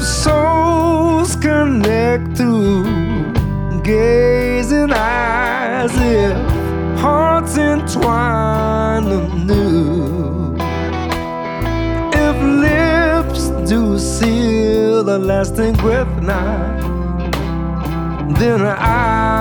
souls connect through gazing eyes, if hearts entwine anew, if lips do seal a lasting grip now, then I